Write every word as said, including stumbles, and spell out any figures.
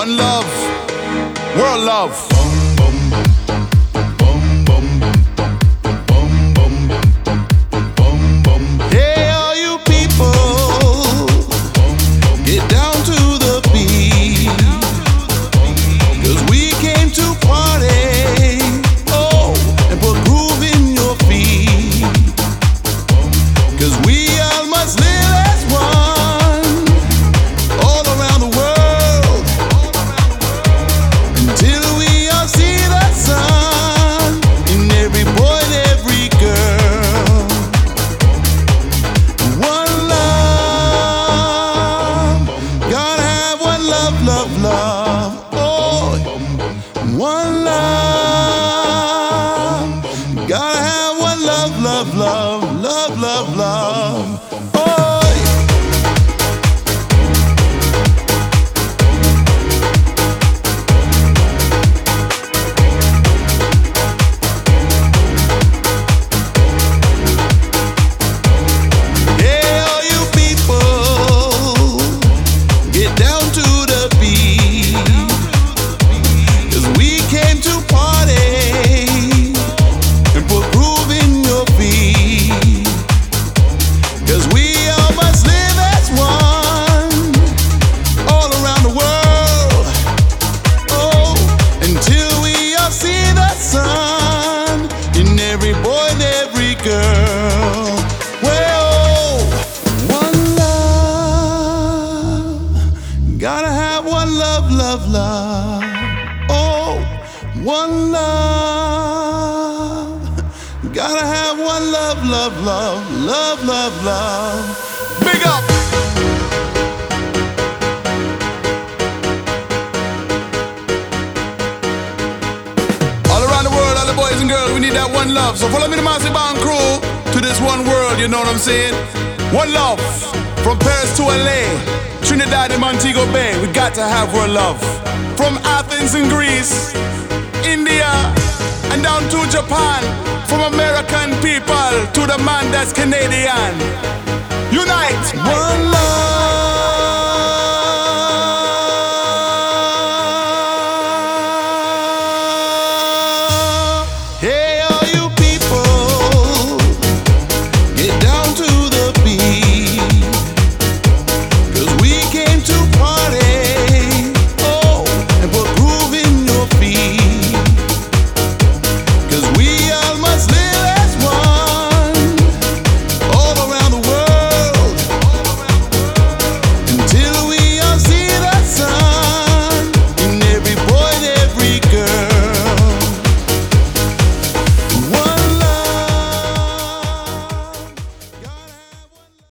One love, world love. Hey, all you people, get down to the beat, 'cause we came to party, oh, and put groove in your feet, 'cause we all must live as one, all around the world, until we all see the sun in every boy and every girl. One love, gotta have one love, love, love, oh. One love, gotta have one love, love, love, love, love, love, oh. Yeah, all you people, get down to the beat, 'cause we came to party and put groove in your feet, 'cause we all must live as one, all around the world, oh, until we all see the sun in every boy and every girl. Well, one love, gotta have one love, love, love, oh. One love, gotta have one love, love, love, love, love, love. Big up! All around the world, all the boys and girls, we need that one love. So follow me, the Massive Band crew, to this one world, you know what I'm saying? One love, from Paris to L A, Trinidad and Montego Bay, we got to have one love. From Athens in Greece, India, and down to Japan, from American people to the man that's Canadian. Unite! One love.